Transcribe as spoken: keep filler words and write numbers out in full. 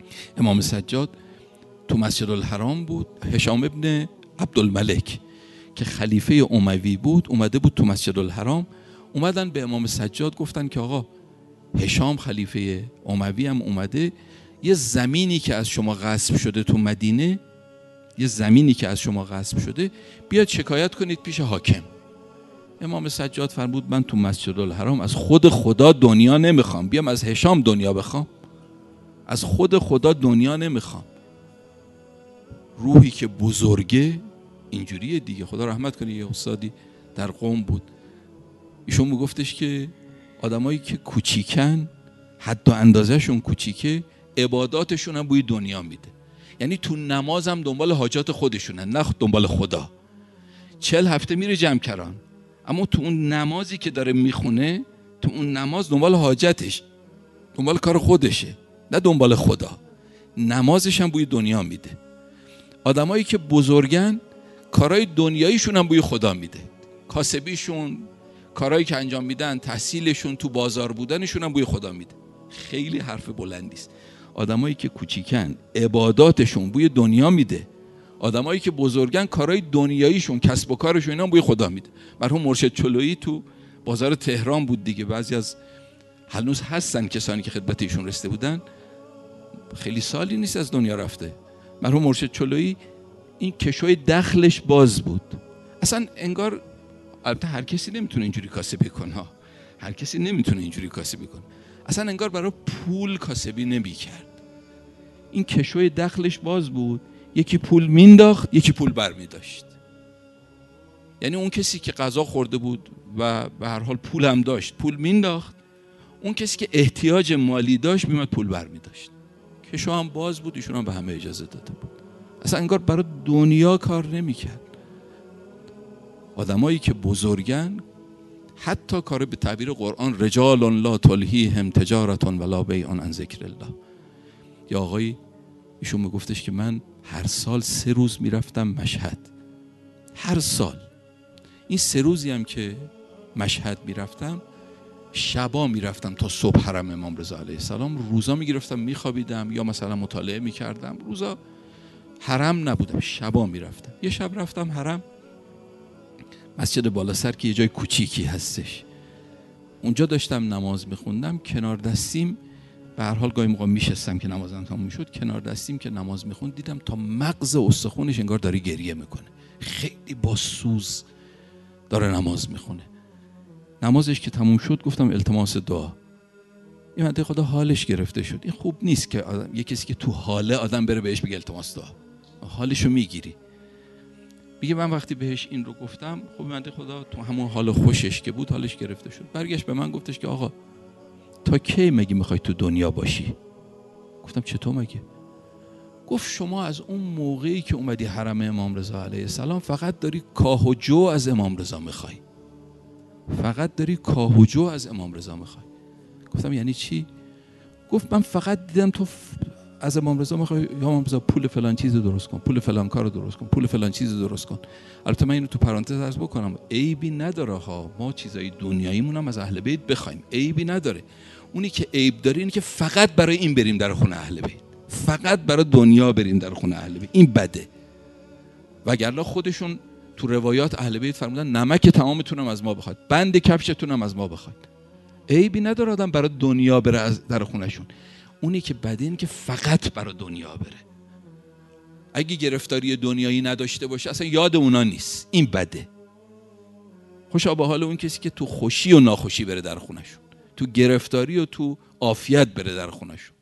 امام سجاد تو مسجد الحرام بود. هشام ابن عبدالملک که خلیفه اموی بود اومده بود تو مسجد الحرام. اومدن به امام سجاد گفتن که آقا هشام خلیفه اموی هم اومده، یه زمینی که از شما غصب شده تو مدینه، یه زمینی که از شما غصب شده، بیاد شکایت کنید پیش حاکم. امام سجاد فرمود من تو مسجد الحرام از خود خدا دنیا نمیخوام، بیام از هشام دنیا بخوام؟ از خود خدا دنیا نمیخوام. روحی که بزرگه اینجوریه دیگه. خدا رحمت کنه یه استادی در قم بود، ایشون میگفتش که آدمایی که کوچیکن، حد و اندازهشون کوچیکه، عباداتشون هم بوی دنیا میده. یعنی تو نماز هم دنبال حاجات خودشونن، نه دنبال خدا. چل هفته میره جمکران، اما تو اون نمازی که داره میخونه، تو اون نماز دنبال حاجتش، دنبال کار خودشه، نه دنبال خدا. نمازش هم بوی دنیا میده. آدمایی که بزرگن کارهای دنیاییشون هم بوی خدا میده. کاسبیشون، کارهایی که انجام میدن، تحصیلشون، تو بازار بودنشون هم بوی خدا میده. خیلی حرف بلندی است. آدمایی که کوچیکن عباداتشون بوی دنیا میده. آدمایی که بزرگن کارهای دنیاییشون، کسب و کارشون، اینا هم بوی خدا میده. مرحوم مرشد چلویی تو بازار تهران بود دیگه. بعضی از هنوز هستن کسانی که خدمت ایشون رسیده بودن، خیلی سالی نیست از دنیا رفته. مرحوم مرشد چلویی این کشوی دخلش باز بود. اصلا انگار، البته هر کسی نمیتونه اینجوری کاسبی کنه ها، هر کسی نمیتونه اینجوری کاسبی کنه. اصلا انگار برای پول کاسبی نمیکرد. این کشوی دخلش باز بود، یکی پول مینداخت، یکی پول برمیداشت. یعنی اون کسی که غذا خورده بود و به هر حال پول هم داشت، پول مینداخت. اون کسی که احتیاج مالی داشت میومد پول برمیداشت. کشو هم باز بود، ایشون هم به همه اجازه داده بود. اصلا انگار برای دنیا کار نمیکرد. آدمایی که بزرگن، حتی کار به تعبیر قرآن رجال لا تلهیهم تجارت ولا بیع عن ذکر الله. یا آقای ایشون میگفتش که من هر سال سه روز میرفتم مشهد. هر سال این سه روزی هم که مشهد میرفتم، شبا میرفتم تا صبح حرم امام رضا علیه السلام. روزا میگرفتم میخوابیدم یا مثلا مطالعه میکردم. روزا حرم نبودم، شبا میرفتم. یه شب رفتم حرم، مسجد بالا سر که یه جای کوچیکی هستش، اونجا داشتم نماز میخوندم. کنار دستیم، به هر حال گاهی موقع میشستم که نمازم تموم میشد، کنار دستیم که نماز میخوند دیدم تا مغز استخونش انگار داره گریه میکنه. خیلی با سوز داره نماز میخونه. نمازش که تموم شد گفتم التماس دعا. این بنده خدا حالش گرفته شد. این خوب نیست که آدم، یه کسی که تو حاله آدم بره بهش بگه التماس دعا، حالشو میگیری. میگه من وقتی بهش این رو گفتم، خب بنده خدا تو همون حال خوشش که بود حالش گرفته شد. برگشت به من گفتش که آقا تا کی مگه میخوای تو دنیا باشی؟ گفتم چطور مگه؟ گفت شما از اون موقعی که اومدی حرم امام رضا علیه السلام فقط داری کاه و جو از امام رضا میخوای، فقط داری کاه و جو از امام رضا میخوای. گفتم یعنی چی؟ گفت من فقط دیدم تو از امام رضا میخوای یا امام رضا پول فلان چیز رو درست کن، پول فلان کار رو درست کن، پول فلان چیز رو درست کن. البته من اینو تو پرانتز عرض بکنم، عیبی نداره ها، ما چیزای دنیاییمون هم از اهل بیت بخوایم، عیبی نداره. اونی که عیب داره اینه که فقط برای این بریم در خونه اهل بیت، فقط برای دنیا بریم در خونه اهل بیت، این بده. وگرنه خودشون تو روایات اهل بیت فرمودن نمک تمامتون هم از ما بخواد، بند کفشتون هم از ما بخواد. عیبی نداره آدم برای دنیا بره از در خونهشون. اونی که بده این که فقط برای دنیا بره. اگه گرفتاری دنیایی نداشته باشه اصلا یاد اونا نیست، این بده. خوشا به حال اون کسی که تو خوشی و ناخوشی بره در خونهشون، تو گرفتاری و تو عافیت بره در خونهشون.